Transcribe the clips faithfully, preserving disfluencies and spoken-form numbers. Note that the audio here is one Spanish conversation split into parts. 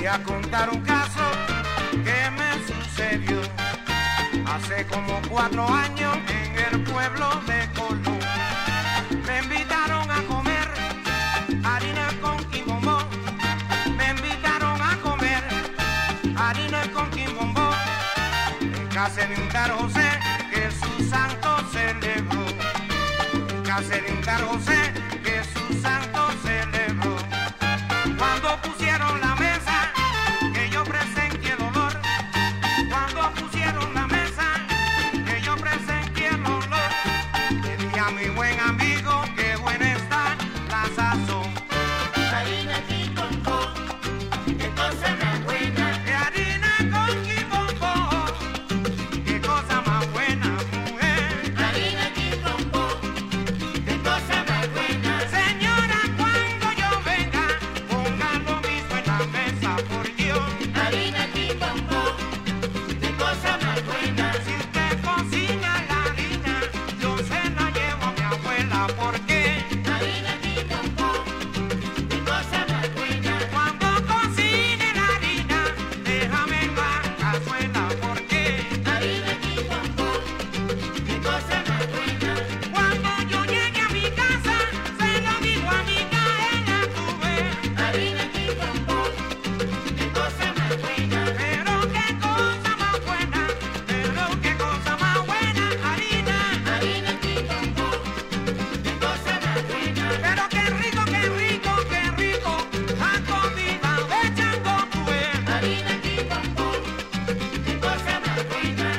a contar un caso que me sucedió hace como cuatro años en el pueblo de Colón. Me invitaron a comer harina con quimbombó. Me invitaron a comer harina con quimbombó en casa de un tal José que su santo celebró. En casa de un tal José que su santo celebró. Cuando pusieron la mesa, que yo presenté el olor. Cuando pusieron la mesa, que yo presenté el olor. Le dije a mi buen amigo que buena está la sazón. Harina quimbombó, qué cosa más buena. De harina con quimbombó, qué cosa más buena, mujer. Harina quimbombó, qué cosa más buena. Señora, cuando yo venga, ponga lo mismo en la mesa, por Dios. Harina quimbombó, qué cosa más buena. Si usted cocina la harina, yo se la llevo a mi abuela, porque Harina quimbombó, qué cosa más buena. cuando cocine la harina, déjame en la cazuela, porque Harina quimbombó, qué cosa más buena. cuando yo llegue a mi casa, se lo digo a mi caena, tú ves. Harina quimbombó, qué cosa más buena. Pero qué cosa más buena, pero qué cosa más buena, harina. Harina quimbombó, qué cosa más buena. Pero qué rico, qué rico, qué rico, la comida de Chango, tú ves. Harina quimbombó, qué cosa más buena.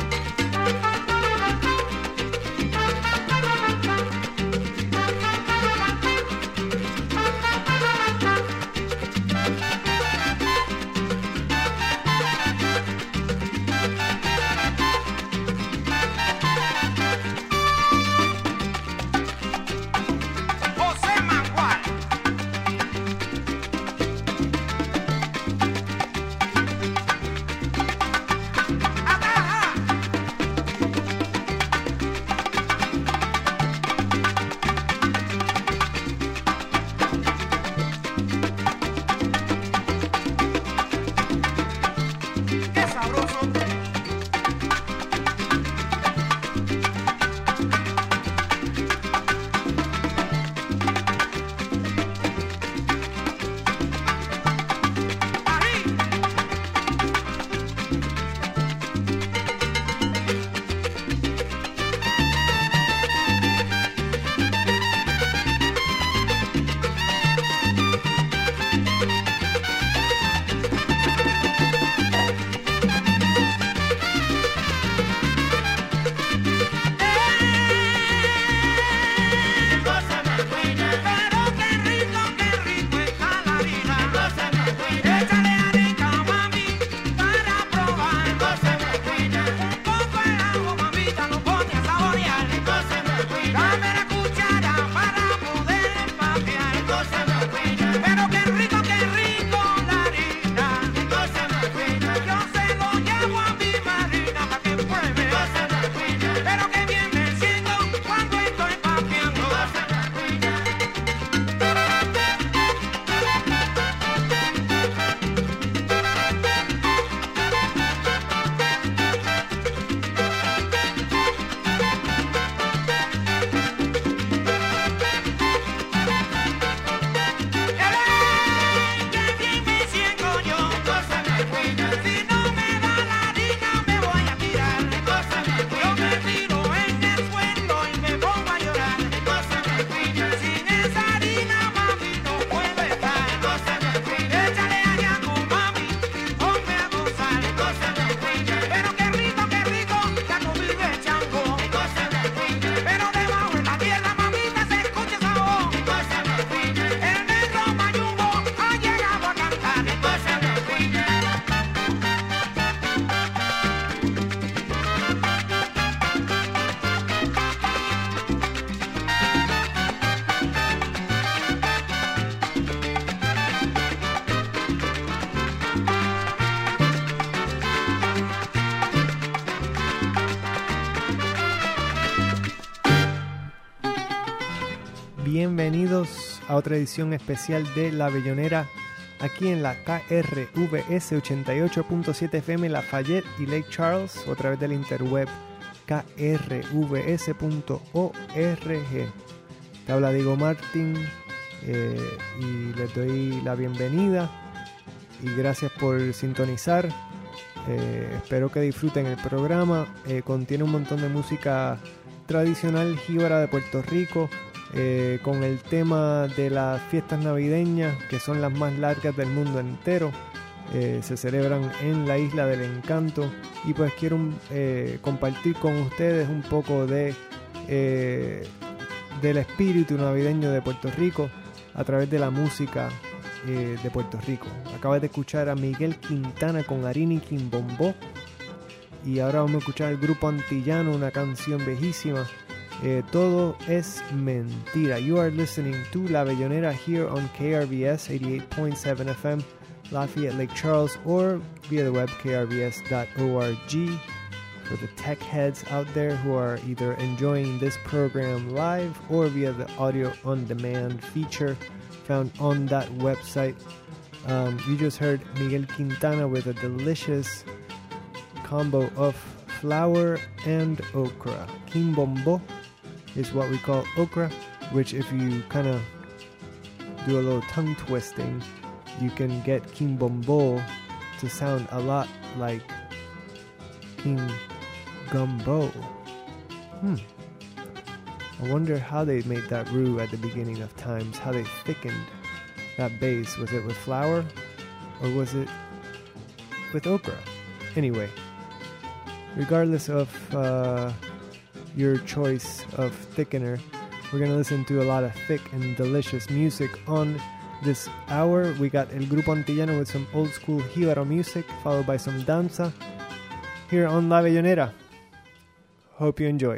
José Mangual. Ataja. Qué sabroso. Ahí. Qué cosa más buena. Pero qué rico, qué rico está la harina. Cosa más buena. Échale harina, mami, para probar. Cosa más buena. Un poco el agua, mamita, lo pone a saborear. Cosa más buena. Dame la cuchara para poder empapear. Cosa más buena. Pero qué rico, qué rico la harina. Cosa más buena. Yo se lo llevo a mi madrina para que pruebe. Cosa más buena. Pero qué bien me siento cuando estoy papeando. Cosa más buena. ¡Ey! ¡Qué bien me siento yo! Cosa más buena. Si no me da la harina me voy a tirar. Cosa más Yo buena. me tiro en el suelo y me pongo a llorar. Cosa más buena. Sin esa harina, mami, no puedo estar. Cosa más buena. Échale allá con mami y ponme a gozar. Cosa más buena. Pero qué rico, qué rico, la comida de Chango. Cosa más buena. Pero debajo en la tierra, mamita, se escucha esa voz. Cosa más buena. El negro Mayumbo ha llegado a cantar. Cosa más buena. Bienvenidos a otra edición especial de La Bellonera aquí en la K R V S ochenta y ocho punto siete F M Lafayette y Lake Charles, o a través del interweb K R V S punto org. Te habla Diego Martín eh, y les doy la bienvenida y gracias por sintonizar. Eh, espero que disfruten el programa. Eh, contiene un montón de música tradicional jíbara de Puerto Rico, eh, con el tema de las fiestas navideñas, que son las más largas del mundo entero. Eh, se celebran en la Isla del Encanto, y pues quiero eh, compartir con ustedes un poco de eh, del espíritu navideño de Puerto Rico a través de la música eh, de Puerto Rico. Acabas de escuchar a Miguel Quintana con Arini Quimbombó, y ahora vamos a escuchar el grupo antillano, una canción viejísima, eh, Todo es Mentira. You are listening to La Bellonera here on K R V S eighty-eight point seven F M Lafayette, Lake Charles, or via the web k r v s dot org. For the tech heads out there who are either enjoying this program live or via the audio on demand feature found on that website. Um, you just heard Miguel Quintana with a delicious combo of flour and okra. Quimbombo is what we call okra, which if you kind of do a little tongue twisting, you can get quimbombo to sound a lot like king gumbo. Hmm. I wonder how they made that roux at the beginning of times, how they thickened that base. Was it with flour or was it with okra? Anyway, regardless of uh, your choice of thickener, we're going to listen to a lot of thick and delicious music on this hour. We got El Grupo Antillano with some old school jíbaro music, followed by some danza here on La Bellonera. Hope you enjoy.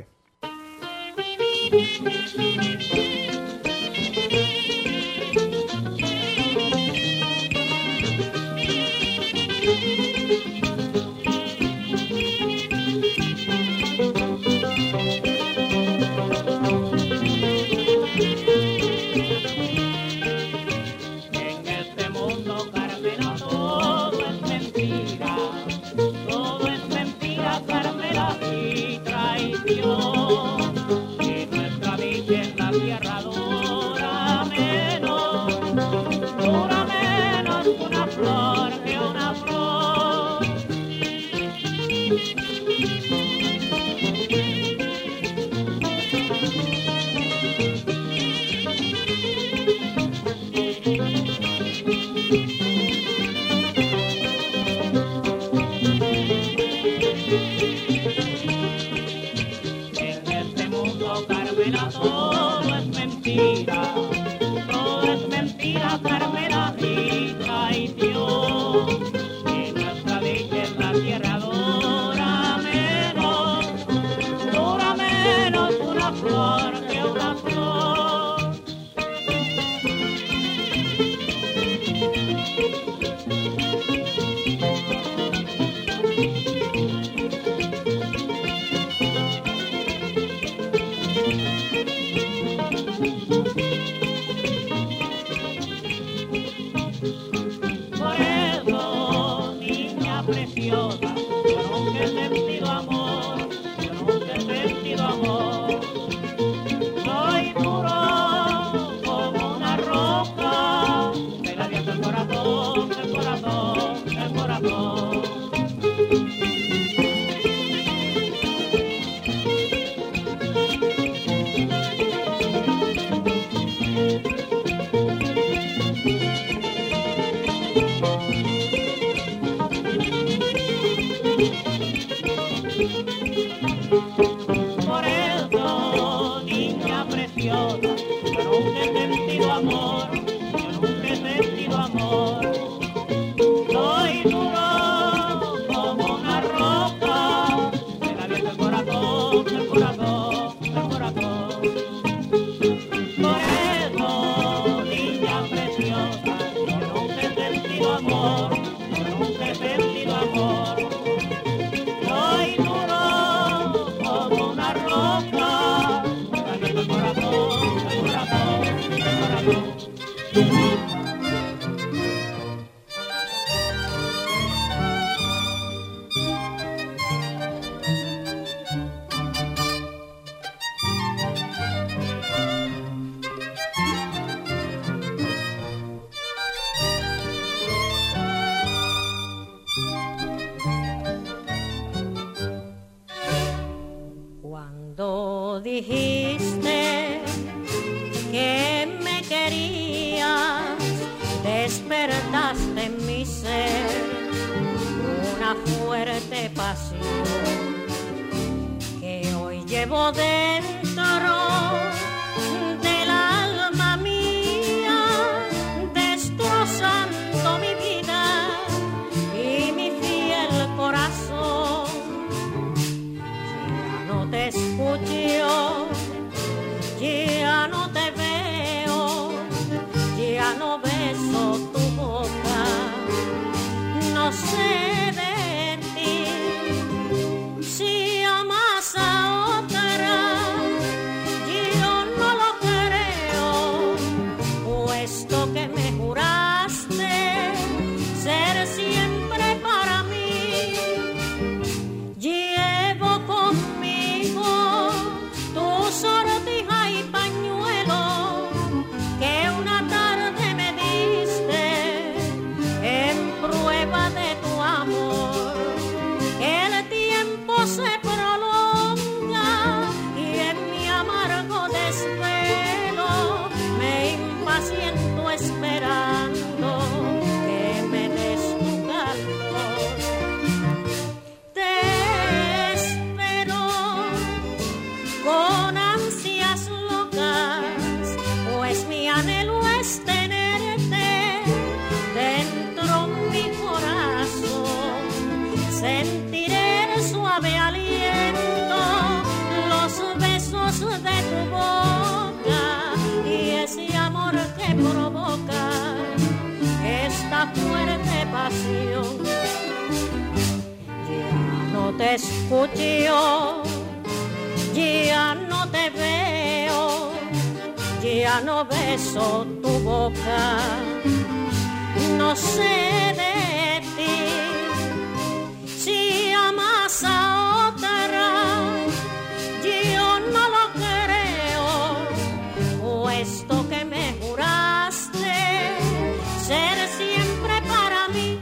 dijiste que me querías, despertaste en mi ser una fuerte pasión que hoy llevo dentro del alma mía, destrozando mi vida y mi fiel corazón. Ya no te escucho, ya no te veo, ya no beso tu boca, no sé de ti. Si amas a otra, yo no lo creo, puesto que me juraste ser siempre para mí. Llevo conmigo tu sortija y pañuelo que una tarde me diste en prueba de tu amor. El tiempo se prolonga y en mi amargo desvelo me impaciento esperando que me des tu calor. Te espero con ansias locas, pues mi anhelo es tenerte dentro mi corazón. Sentiré el suave aliento, los besos de tu boca y ese amor que provoca esta fuerte pasión. Ya no te escucho, ya no te veo, ya no beso tu boca, no sé de ti. Si amas a otra, yo no lo creo, puesto que me juraste ser siempre para mí.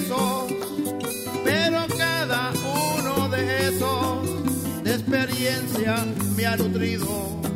besos, pero cada uno de esos de experiencia me ha nutrido.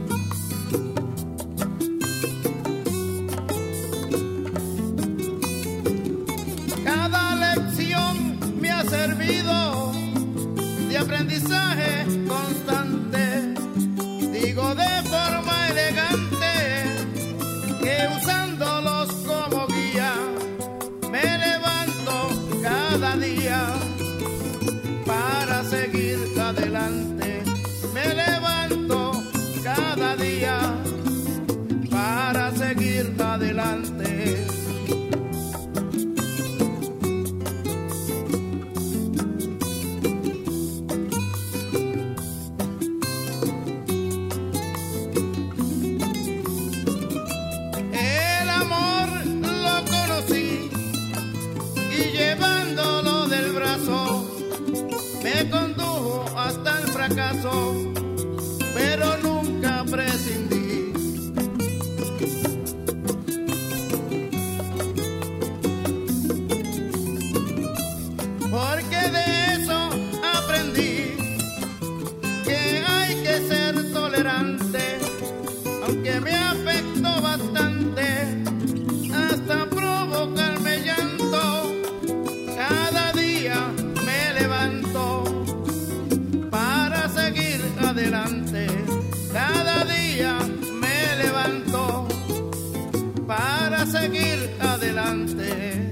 Cada lección me ha servido de aprendizaje constante. Digo de forma elegante que usándolos como guía me levanto cada día para seguir adelante. Me levanto cada día para seguir adelante. Pero nunca prescindí. Porque de eso aprendí que hay que ser tolerante, aunque me afectó bastante hasta provocarme llanto. Cada día me levanto para seguir adelante. Cada día me levanto para seguir adelante.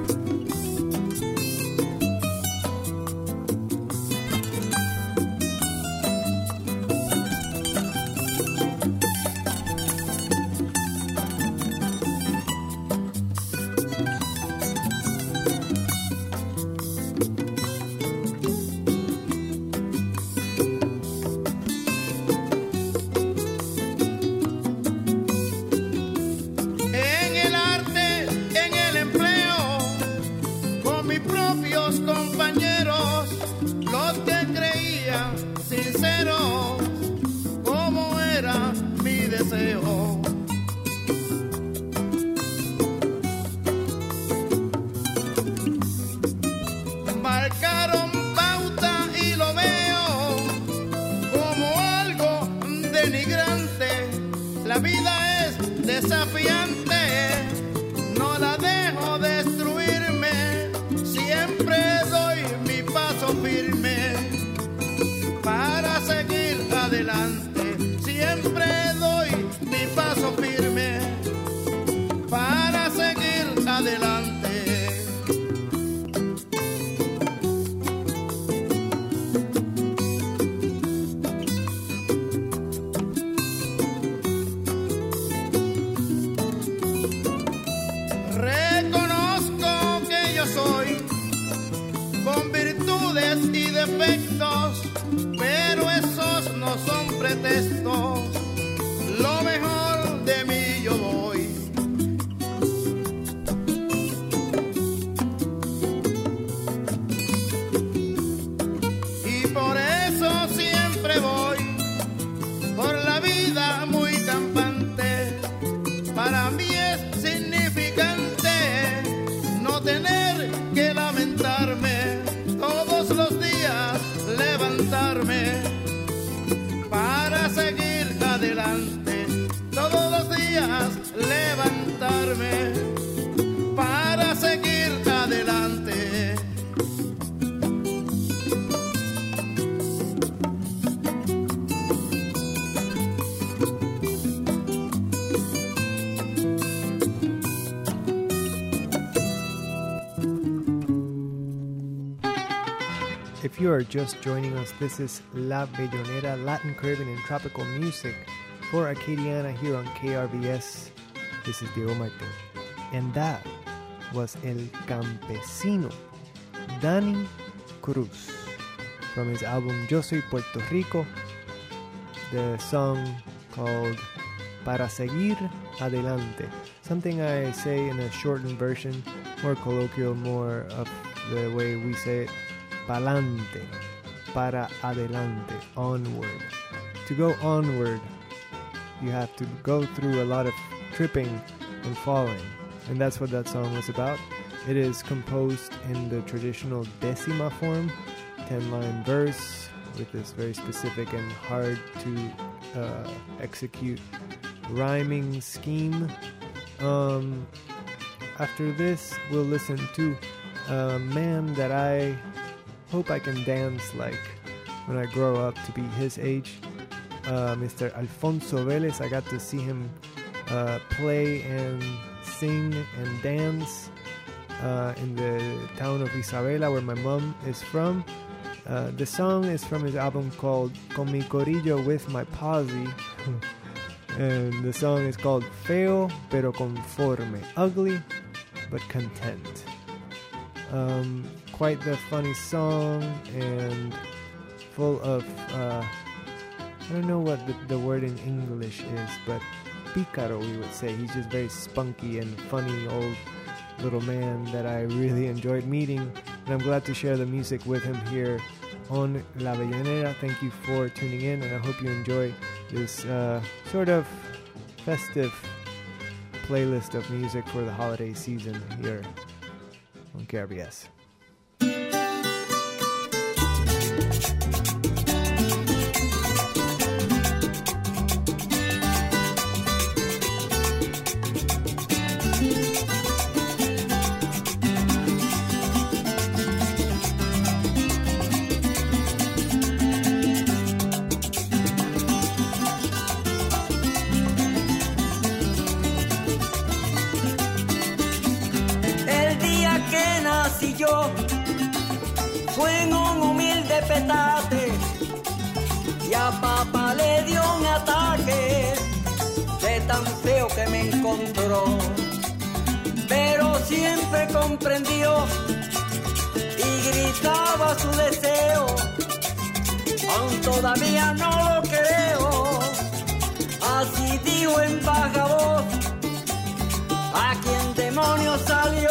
Marcaron pauta y lo veo como algo denigrante. La vida es desafiante, no la dejo destruirme. Siempre doy mi paso firme para seguir adelante. Siempre doy mi paso firme para seguir adelante. Reconozco que yo soy con virtudes y defectos, pero esos no son pretextos. Lo mejor de mí yo doy. Y por eso siempre voy por la vida muy campante. Para mí es significante no tener que lamentarme, todos los días levantarme para seguir adelante. Todos los días levantarme para seguir adelante. If you are just joining us, this is La Bellonera, Latin, Caribbean, and tropical music for Acadiana here on K R V S. This is Diego Martin. And that was El Campesino, Danny Cruz, from his album Yo Soy Puerto Rico, the song called Para Seguir Adelante. Something I say in a shortened version, more colloquial, more of the way we say it. Pa'lante, para adelante, onward. To go onward, you have to go through a lot of tripping and falling. And that's what that song was about. It is composed in the traditional decima form, ten-line verse, with this very specific and hard to uh, execute rhyming scheme. Um, after this, we'll listen to a man that I hope I can dance like when I grow up to be his age, uh, Mister Alfonso Vélez. I got to see him uh, play and sing and dance uh, in the town of Isabela, where my mom is from. Uh, the song is from his album called Con mi corillo, with my posse. And the song is called Feo pero conforme, ugly but content. Um, quite the funny song and full of, uh, I don't know what the, the word in English is, but pícaro we would say. He's just very spunky and funny old little man that I really enjoyed meeting, and I'm glad to share the music with him here on La Avellaneda. Thank you for tuning in, and I hope you enjoy this uh, sort of festive playlist of music for the holiday season here on K R B S. Fue en un humilde petate y a papá le dio un ataque de tan feo que me encontró, pero siempre comprendió y gritaba su deseo, aún todavía no lo creo. Así dijo en baja voz: ¿a quién demonios salió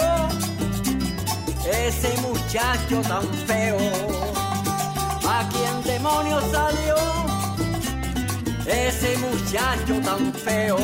ese muchacho tan feo? ¿A quién demonios salió ese muchacho tan feo?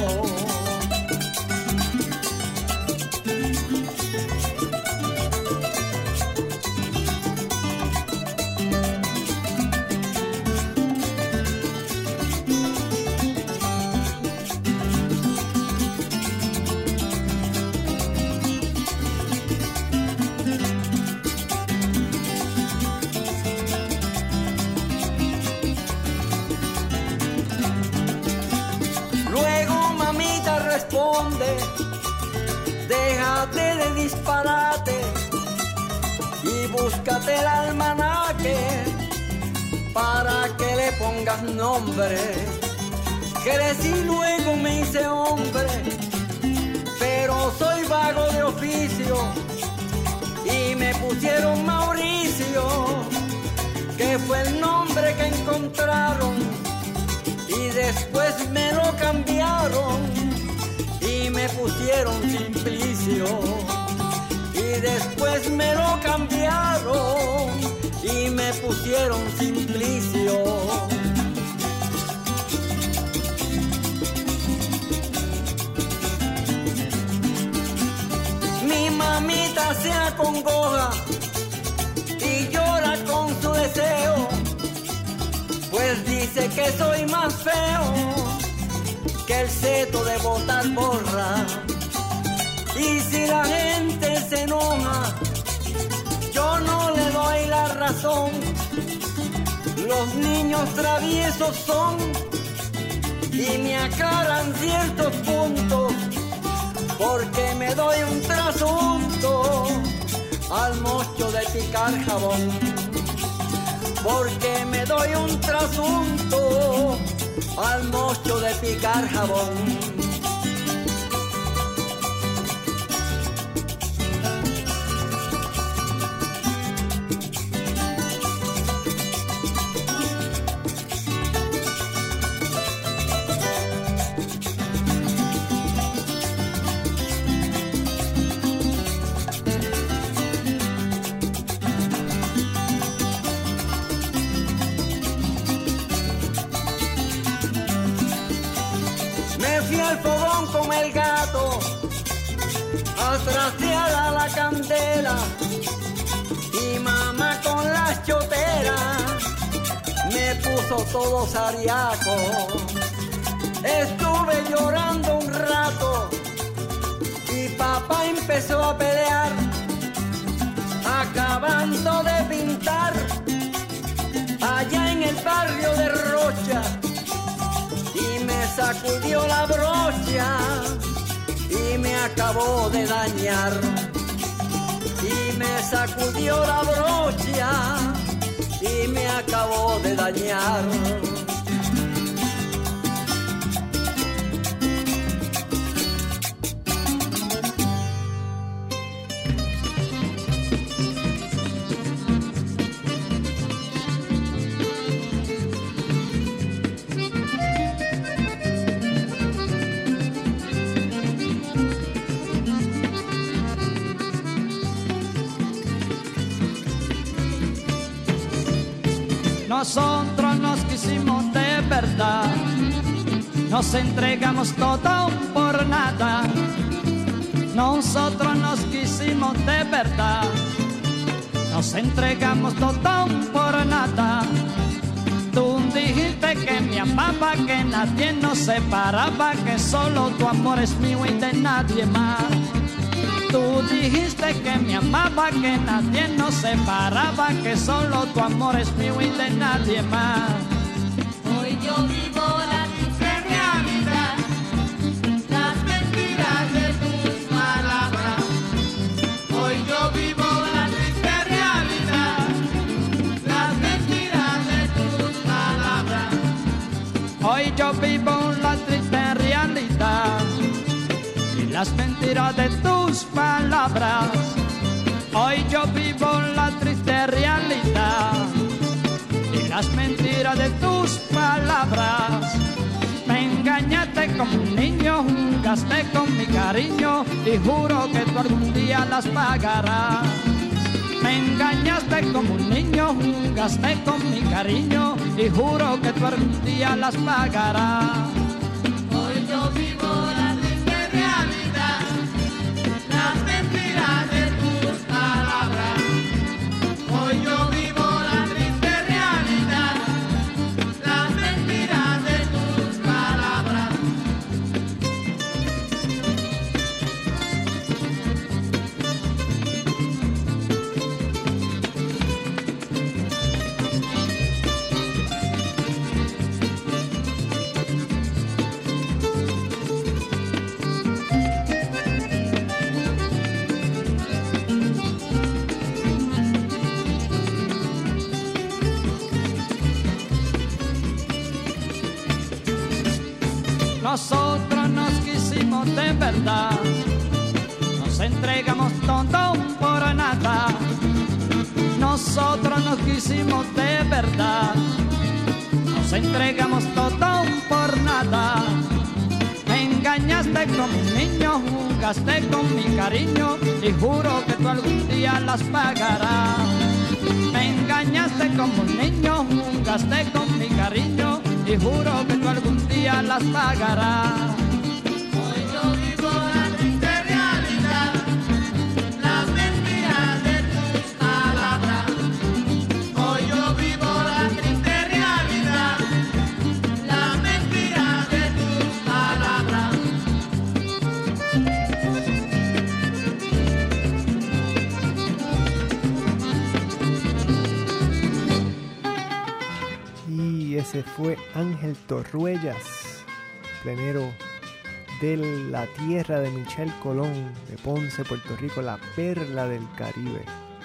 Déjate de disparate y búscate el almanaque para que le pongas nombre. Crecí luego me hice hombre, pero soy vago de oficio y me pusieron Mauricio, que fue el nombre que encontraron y después me lo cambiaron y me pusieron Simplicio, y después me lo cambiaron y me pusieron Simplicio. Mi mamita se acongoja y llora con su deseo, pues dice que soy más feo que el seto de botar borra. Y si la gente se enoja, yo no le doy la razón. Los niños traviesos son y me aclaran ciertos puntos, porque me doy un trasunto al mocho de picar jabón, porque me doy un trasunto al mocho de picar jabón. atraseada la candela y mamá con las choteras me puso todo sariaco. Estuve llorando un rato y papá empezó a pelear, acabando de pintar allá en el barrio de Rocha, y me sacudió la brocha y me acabó de dañar, y me sacudió la brocha y me acabó de dañar. Nosotros nos quisimos de verdad, nos entregamos todo por nada. Nosotros nos quisimos de verdad, nos entregamos todo por nada. Tú dijiste que me amaba, que nadie nos separaba, que solo tu amor es mío y de nadie más. Tú dijiste que me amaba, que nadie nos separaba, que solo tu amor es mío y de nadie más. Hoy yo vivo la triste realidad, las mentiras de tus palabras. Hoy yo vivo la triste realidad, las mentiras de tus palabras. Hoy yo vivo la triste realidad y las mentiras de tus palabras. Hoy yo vivo la triste realidad y las mentiras de tus palabras. Me engañaste como un niño, jugaste con mi cariño y juro que tú algún día las pagarás. Me engañaste como un niño, jugaste con mi cariño y juro que tú algún día las pagarás. Hoy yo vivo la triste realidad, las mentiras de tus palabras. Hoy yo vivo la triste realidad, las mentiras de tus palabras. Nosotros nos quisimos de verdad, nos entregamos todo por nada. Nosotros nos quisimos de verdad, nos entregamos todo por nada. Me engañaste como un niño, jugaste con mi cariño y juro que tú algún día las pagarás. Me engañaste como un niño, jugaste con mi cariño y juro que tú algún día las pagarás. Hoy yo vivo la triste realidad, las mentiras de tus palabras. Hoy yo vivo la triste realidad, las mentiras de tus palabras. Y ese fue Ángel Torruellas, plenero de la tierra de Michel Colón, de Ponce, Puerto Rico, la perla del Caribe.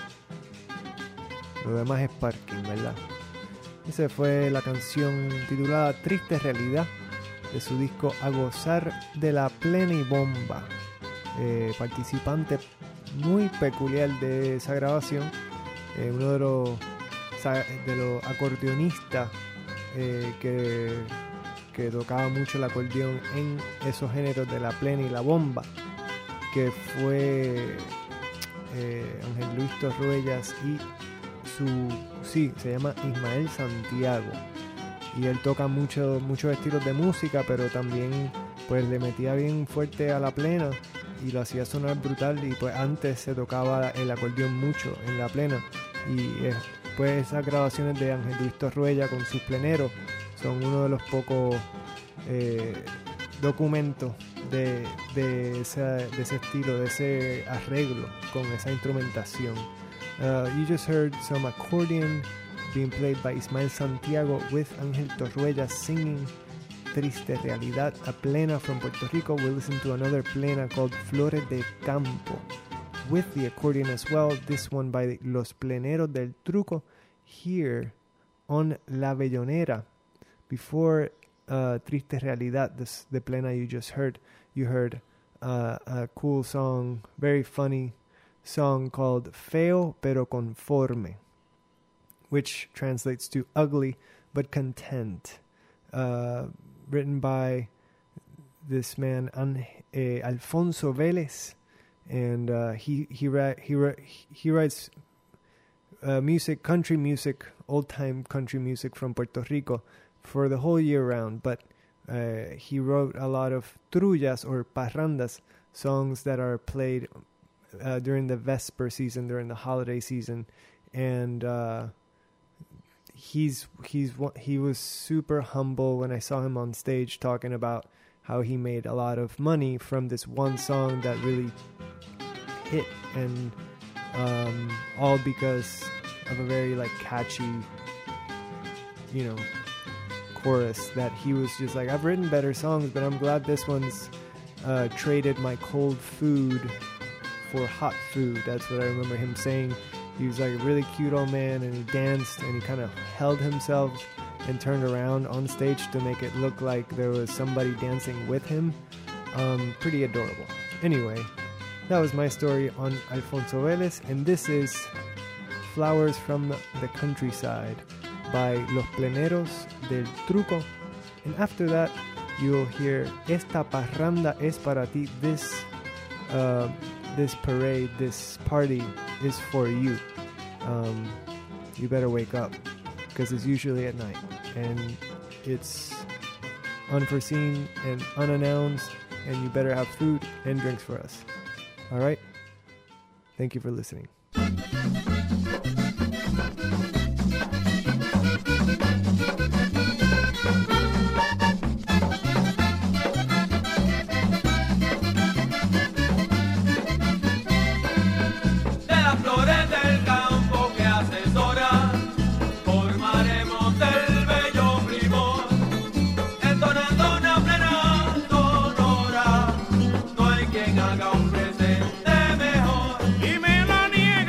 Lo demás es parking, ¿verdad? Esa fue la canción titulada Triste Realidad, de su disco A Gozar de la Plena y Bomba. Eh, participante muy peculiar de esa grabación, eh, uno de los, de los acordeonistas eh, que, que tocaba mucho el acordeón en esos géneros de la plena y la bomba, que fue eh, Ángel Luis Torruellas y su, sí, se llama Ismael Santiago, y él toca mucho, muchos estilos de música, pero también pues le metía bien fuerte a la plena y lo hacía sonar brutal. Y pues antes se tocaba el acordeón mucho en la plena, y eh, pues esas grabaciones de Ángel Luis Torruella con sus pleneros son uno de los pocos eh, documentos de, de, esa, de ese estilo, de ese arreglo con esa instrumentación. Uh, you just heard some accordion being played by Ismael Santiago with Ángel Torruella singing Triste Realidad, a plena from Puerto Rico. We'll listen to another plena called Flores del Campo with the accordion as well, this one by Los Pleneros del Truco here on La Bellonera. Before uh, Triste Realidad, this, the plena you just heard, you heard uh, a cool song, very funny song called Feo Pero Conforme, which translates to ugly but content, uh, written by this man An- eh, Alfonso Vélez, and uh, he he ra- he ra- he writes uh, music, country music, old time country music from Puerto Rico for the whole year round. But uh, he wrote a lot of trullas or parrandas, songs that are played uh, during the Vesper season, during the holiday season, and uh, he's he's he was super humble when I saw him on stage talking about how he made a lot of money from this one song that really hit, and um, all because of a very like catchy, you know, chorus that he was just like, I've written better songs, but I'm glad this one's uh, traded my cold food for hot food. That's what I remember him saying. He was like a really cute old man, and he danced, and he kind of held himself and turned around on stage to make it look like there was somebody dancing with him. Um, pretty adorable. Anyway, that was my story on Alfonso Vélez, and this is Flowers from the Countryside by Los Pleneros del Truco. And after that, you'll hear Esta Parranda es para ti. This, uh, this parade, this party is for you. Um, you better wake up, because it's usually at night, and it's unforeseen and unannounced, and you better have food and drinks for us. All right? Thank you for listening. Y me lo niega.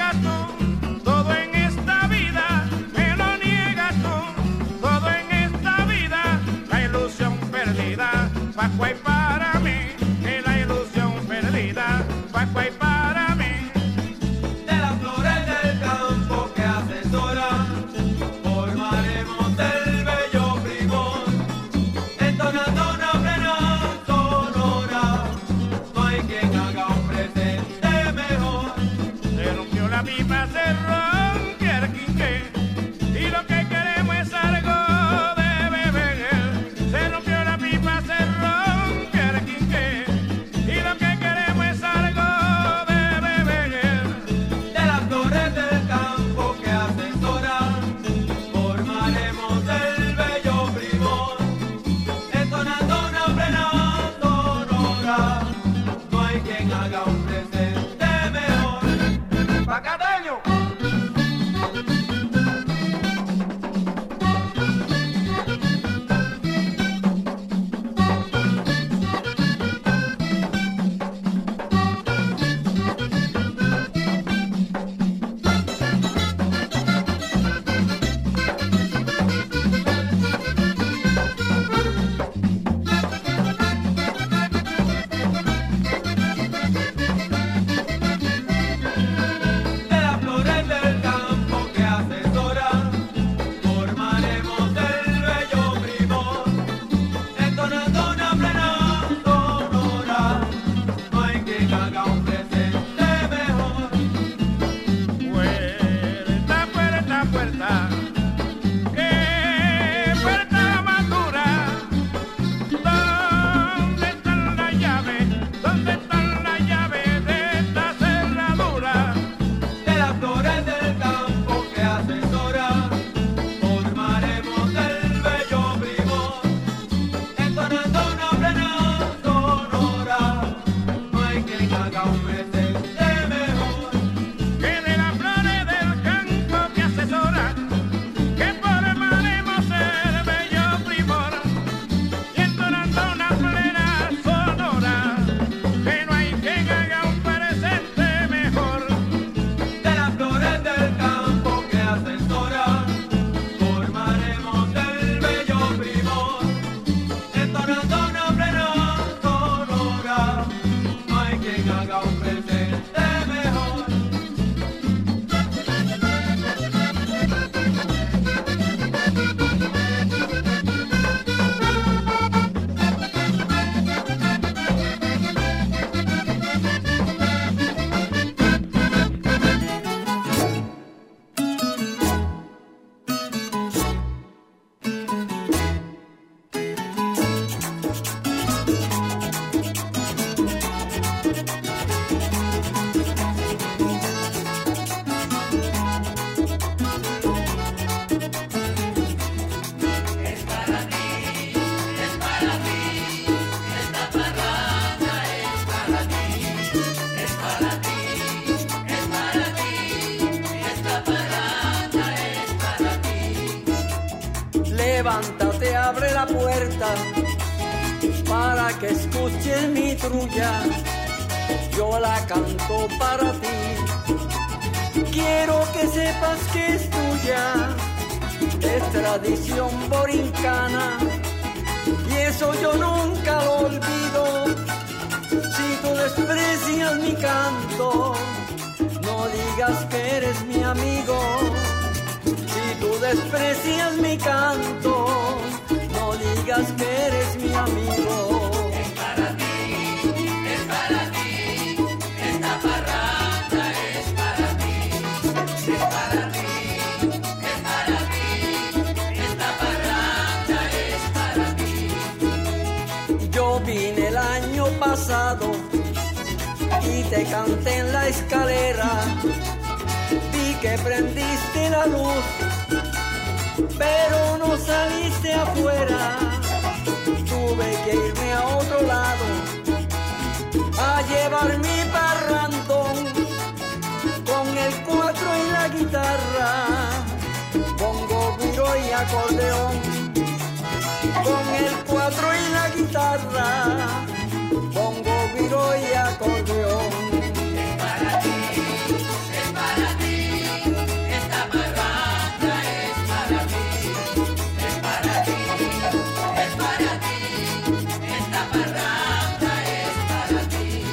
levántate, abre la puerta para que escuches mi trulla. Yo la canto para ti. Quiero que sepas que es tuya, es tradición borincana y eso yo nunca lo olvido. Si tú desprecias mi canto, no digas que eres mi amigo. Si tú desprecias mi canto, no digas que eres mi amigo. Es para ti, es para ti, esta parranda es para ti. Es para ti, es para ti, esta parranda es para ti. Yo vine el año pasado y te canté en la escalera. Vi que prendiste la luz, pero no saliste afuera. Tuve que irme a otro lado a llevar mi parrandón con el cuatro y la guitarra, bongo, guiro y acordeón. Con el cuatro y la guitarra, bongo, guiro y acordeón. Es para ti, es para ti, esta parranda es para ti. Es para ti, es para ti, esta parranda es para ti.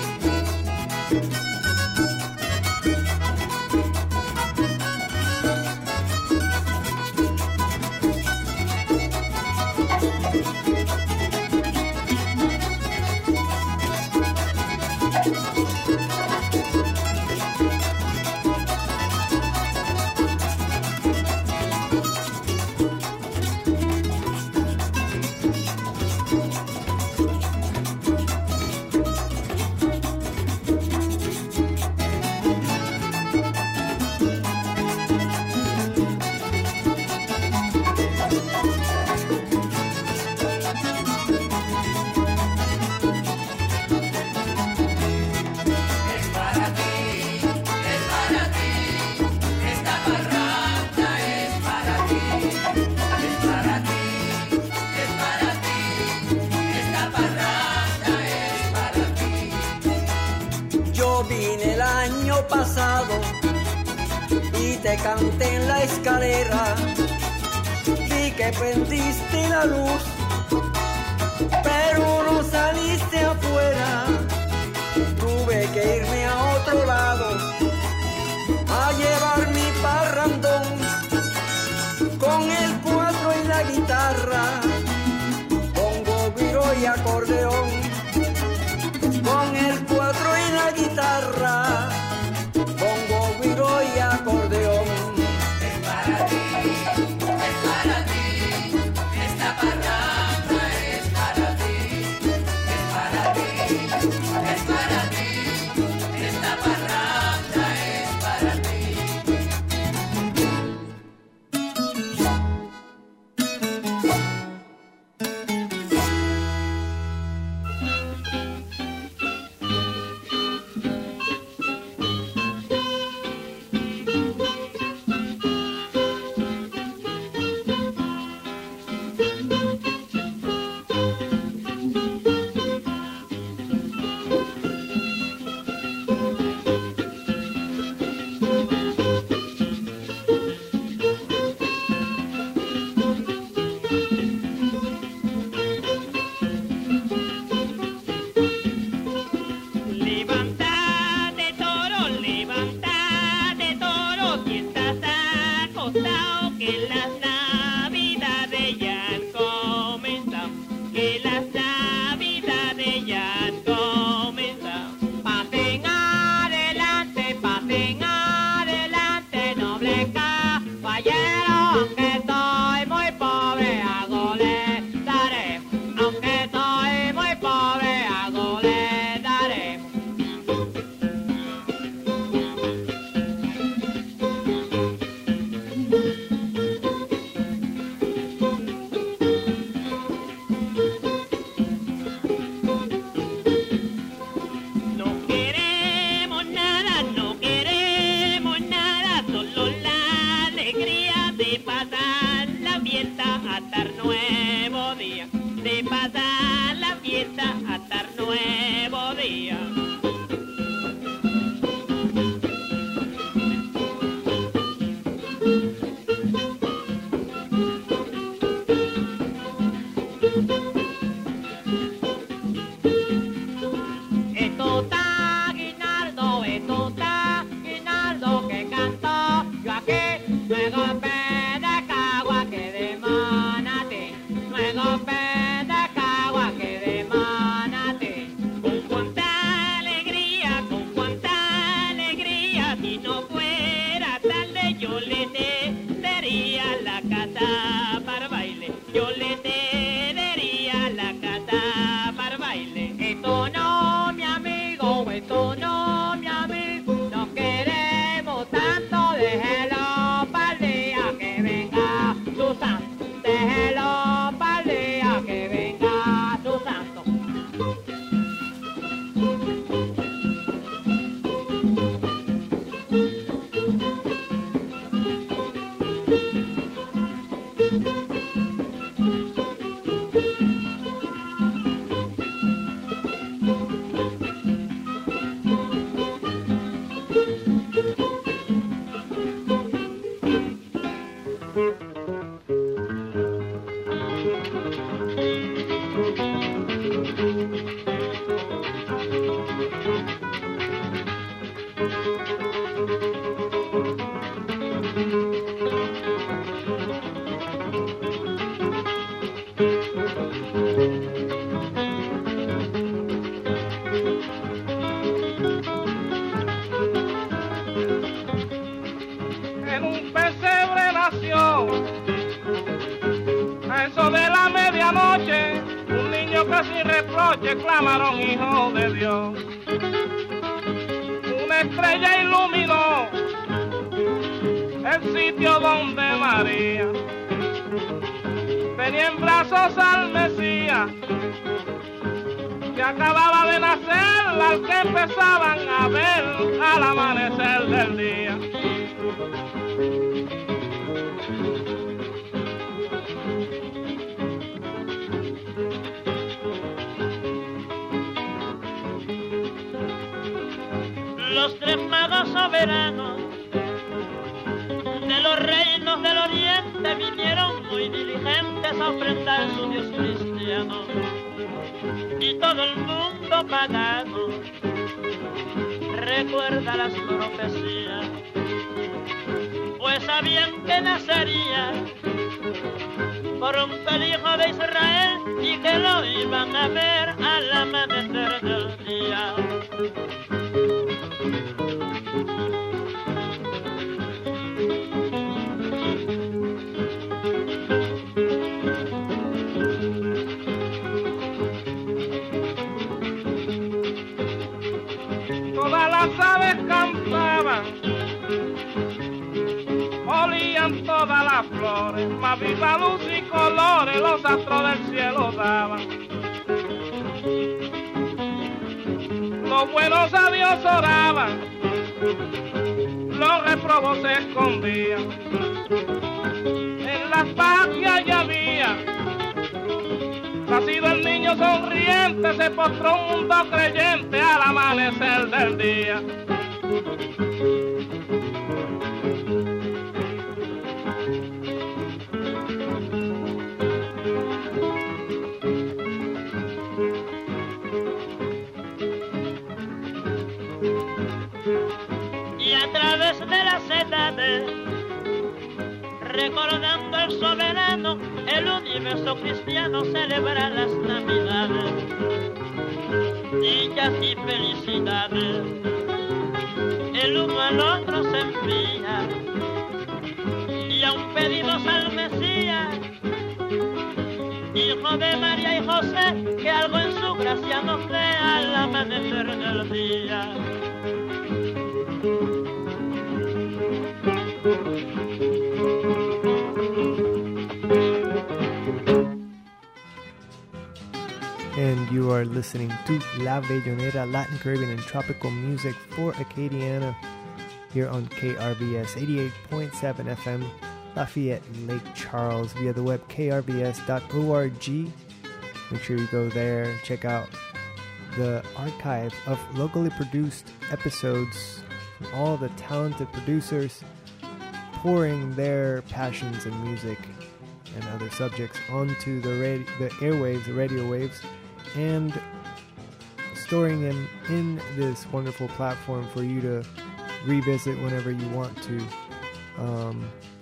Pasado y te canté en la escalera. Vi que prendiste la luz, pero no saliste afuera. Tuve que irme a otro lado a llevar mi parrandón con el cuatro y la guitarra, bongo, guiro y acordeón. Con el cuatro y la guitarra, bongo, guiro y acordeón. Es para ti, es para ti, esta parranda es para ti. Es para ti, es para ti, esta parranda es para ti. Pasar la fiesta, atarnos luego pe de Cagua que de Manatí, luego pe de Cagua que de Manatí. Con cuánta alegría, con cuánta alegría, si no fuera tarde yo le tendería la casa para baile, yo le tendería la casa para baile. Esto no, mi amigo, esto no, mi amigo, nos queremos tanto, déjelo para el día que venga su santo, déjelo para el día que venga su santo. En un pesebre nació, a eso de la medianoche, un niño que sin reproche clamaron hijo de Dios. Una estrella iluminó el sitio donde María tenía en brazos al Mesías, que acababa de nacer, al que empezaban a ver al amanecer del día. Los tres magos soberanos de los reinos del oriente vinieron muy diligentes a ofrendar su Dios cristiano, y todo el mundo pagano recuerda las profecías, pues sabían que nacería pronto el hijo de Israel y que lo iban a ver al amanecer del día. Todas las aves cantaban, olían todas las flores, más viva luz y colores los astros del cielo daban. Los buenos a Dios oraban, los reprobos se escondían. En las patrias ya había nacido el niño sonriente, se postró un mundo creyente al amanecer del día. Y a través de las edades, recordando el soberano, el universo cristiano celebra las navidades, dichas y felicidades. El uno al otro se envía, y aún pedimos al Mesías, hijo de María y José, que algo en su gracia nos dé al amanecer del día. And you are listening to La Bellonera, Latin, Caribbean, and tropical music for Acadiana here on K R B S eighty-eight point seven F M, Lafayette, Lake Charles, via the web k r b s dot org. Make sure you go there, check out the archive of locally produced episodes from all the talented producers pouring their passions in music and other subjects onto the, radi- the airwaves, the radio waves, and storing them in this wonderful platform for you to revisit whenever you want to. Um,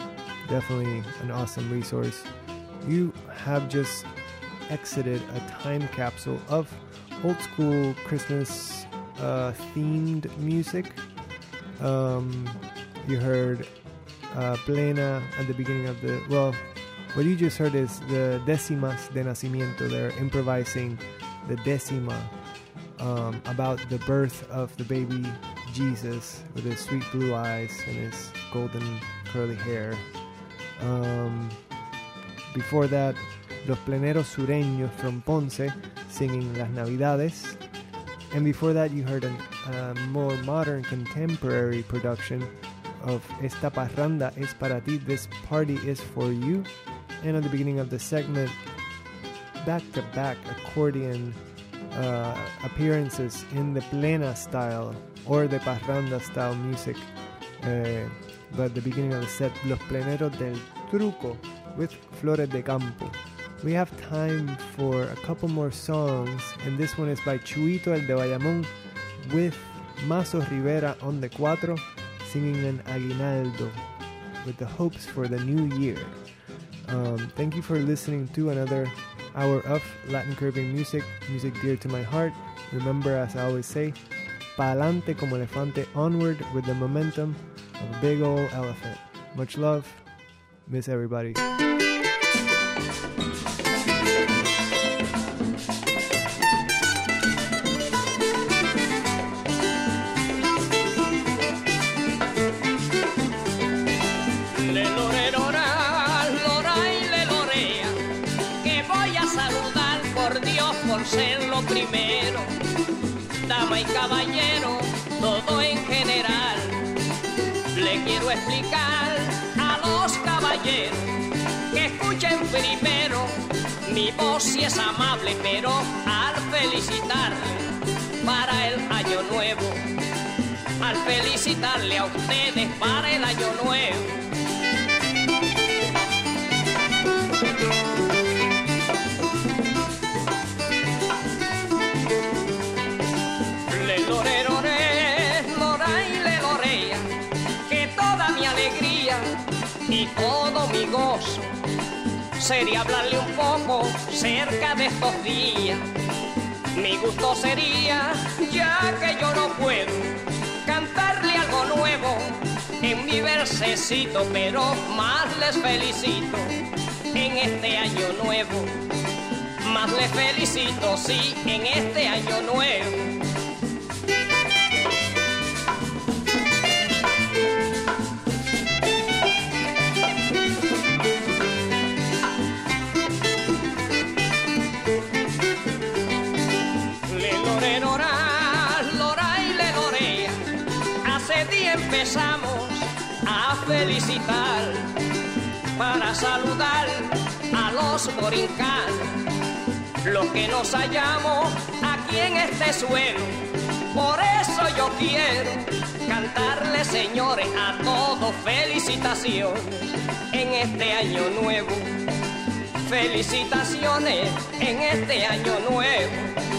definitely an awesome resource. You have just exited a time capsule of old school Christmas uh, themed music. Um, you heard uh, Plena at the beginning of the, well, what you just heard is the Décimas de Nacimiento. They're improvising the Décima um, about the birth of the baby Jesus with his sweet blue eyes and his golden curly hair. Um, before that, Los Pleneros Sureños from Ponce singing Las Navidades. And before that, you heard a uh, more modern contemporary production of Esta Parranda es para ti, This Party is for you. And at the beginning of the segment, back-to-back accordion uh, appearances in the plena style or the parranda style music. Uh, but at the beginning of the set, Los Pleneros del Truco with Flores de Campo. We have time for a couple more songs, and this one is by Chuito el de Bayamón with Mazo Rivera on the cuatro singing an Aguinaldo with the hopes for the new year. Um, thank you for listening to another hour of Latin Caribbean music, music dear to my heart. Remember, as I always say, pa'lante como elefante, onward with the momentum of a big old elephant. Much love. Miss everybody. Ser lo primero, dama y caballero, todo en general. Le quiero explicar a los caballeros que escuchen primero. Mi voz sí es amable, pero al felicitarle para el año nuevo, al felicitarle a ustedes para el año nuevo, y todo mi gozo sería hablarle un poco cerca de estos días. Mi gusto sería, ya que yo no puedo cantarle algo nuevo en mi versecito, pero más les felicito en este año nuevo. Más les felicito, sí, en este año nuevo. Empezamos a felicitar para saludar a los borincanos, los que nos hallamos aquí en este suelo. Por eso yo quiero cantarles, señores, a todos felicitaciones en este año nuevo. Felicitaciones en este año nuevo.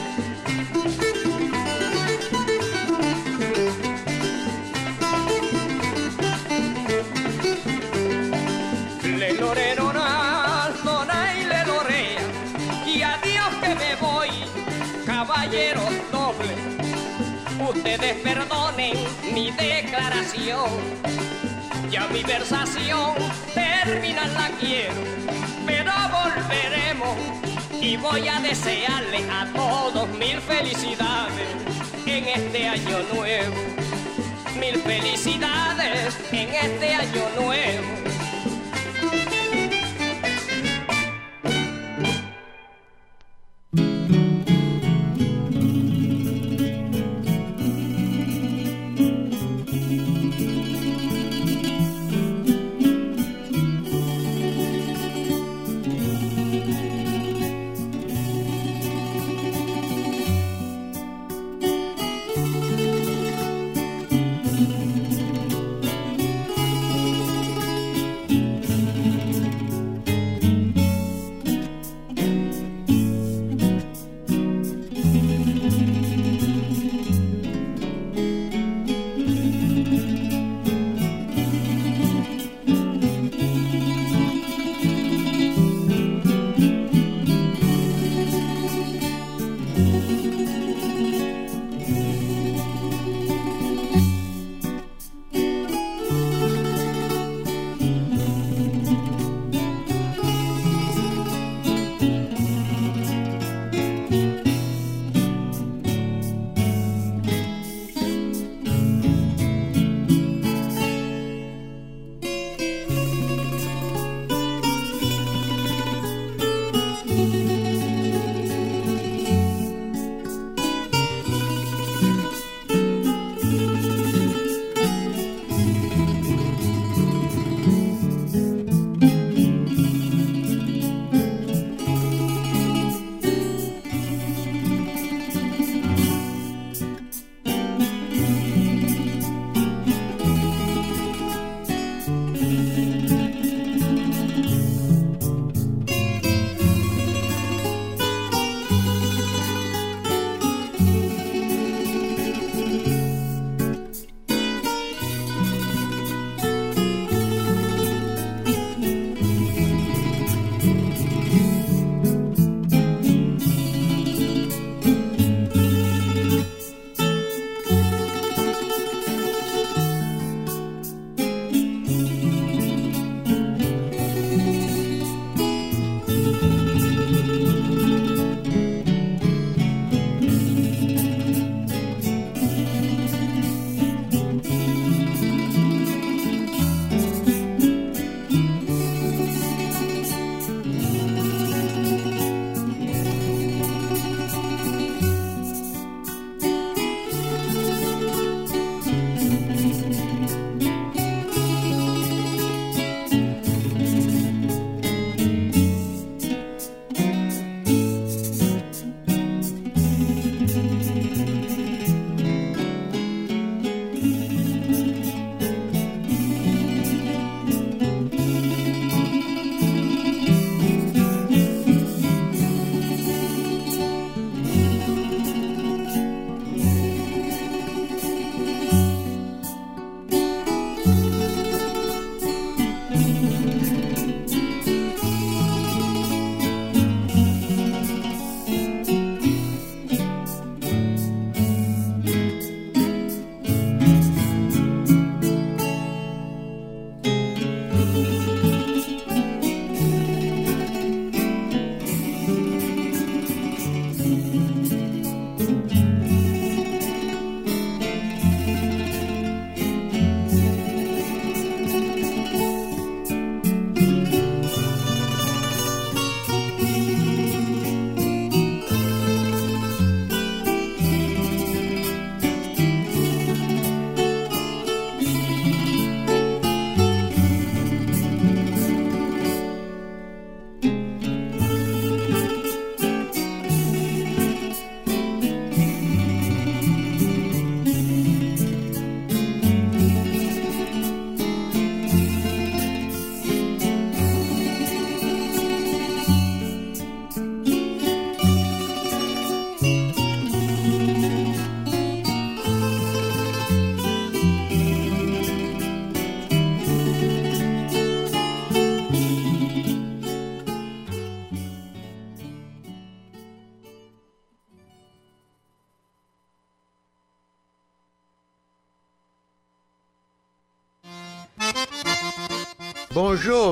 Le lorerona, dona y le lorea, y adiós que me voy, caballeros dobles. Ustedes perdonen mi declaración, ya mi versación terminar la quiero, pero volveremos y voy a desearles a todos mil felicidades en este año nuevo. Mil felicidades en este año nuevo. Bonjour,